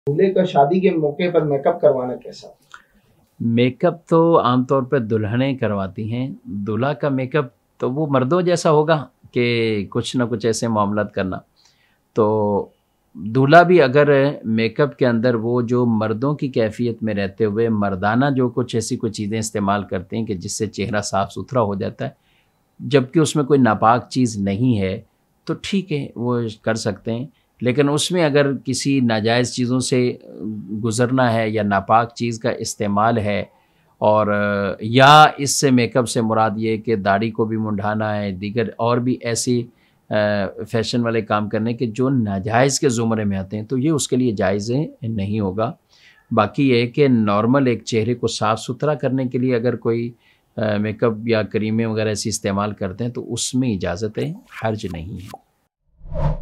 दूल्हे का शादी के मौके पर मेकअप करवाना कैसा? मेकअप तो आमतौर पे दुल्हनें करवाती हैं। दूल्हा का मेकअप तो वो मर्दों जैसा होगा कि कुछ ना कुछ ऐसे मामलात करना। तो दूल्हा भी अगर मेकअप के अंदर वो जो मर्दों की कैफ़ियत में रहते हुए मर्दाना जो कुछ ऐसी कोई चीज़ें इस्तेमाल करते हैं कि जिससे चेहरा साफ़-सुथरा हो जाता है, जबकि उसमें कोई नापाक चीज़ नहीं है, तो ठीक है, वो कर सकते हैं। लेकिन उसमें अगर किसी नाजायज़ चीज़ों से गुज़रना है या नापाक चीज़ का इस्तेमाल है और या इससे मेकअप से मुराद ये है कि दाढ़ी को भी मुंडाना है, दीगर और भी ऐसी फ़ैशन वाले काम करने के जो नाजायज़ के ज़ुमरे में आते हैं, तो ये उसके लिए जायज़ नहीं होगा। बाकी ये है कि नॉर्मल एक चेहरे को साफ़-सुथरा करने के लिए अगर कोई मेकअप या क्रीमें वगैरह ऐसी इस्तेमाल करते हैं, तो उसमें इजाज़त है, हर्ज नहीं है।